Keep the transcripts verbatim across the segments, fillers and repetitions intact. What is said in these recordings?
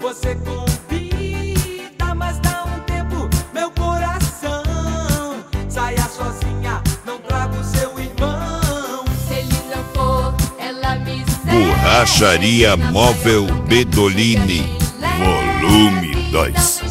Você convida, mas dá um tempo, meu coração. Saia sozinha, não trago seu irmão. Se ele não for, ela me segue. Borracharia Móvel Bedolini, volume dois.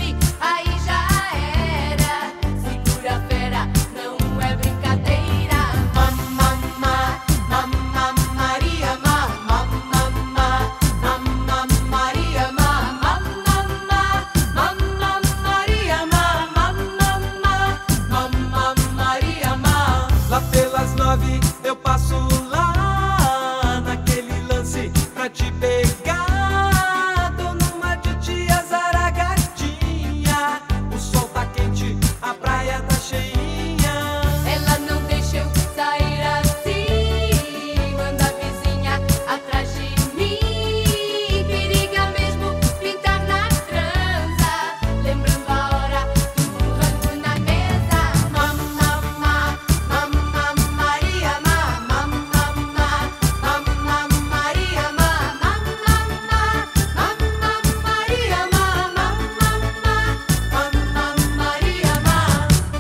Eu passo lá naquele lance pra te pegar. Tô numa de tia Zaragatinha. O sol tá quente, a praia tá cheinha. Ela não deixa eu sair assim. Manda a vizinha atrás de mim. Periga mesmo pintar na transa. Lembrando a hora do rango na mesa. Mamma, mamma, mamma, Maria, mamma, mamma, mamma, Maria, mamma, mamma, mamma, Maria, mamma, mamma, Maria, mamma.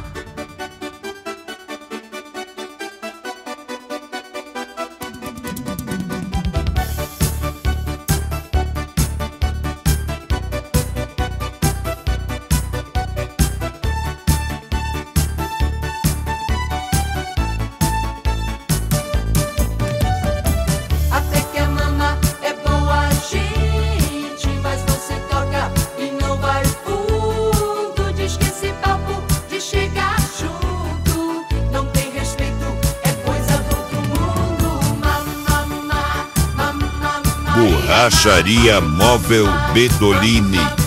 Até que a mama é boa gente, mas você toca e não vai fundo. Diz que esse papo de chegar junto não tem respeito, é coisa do outro mundo. Mamma, mamma, Maria, Borracharia Móvel Bedolini,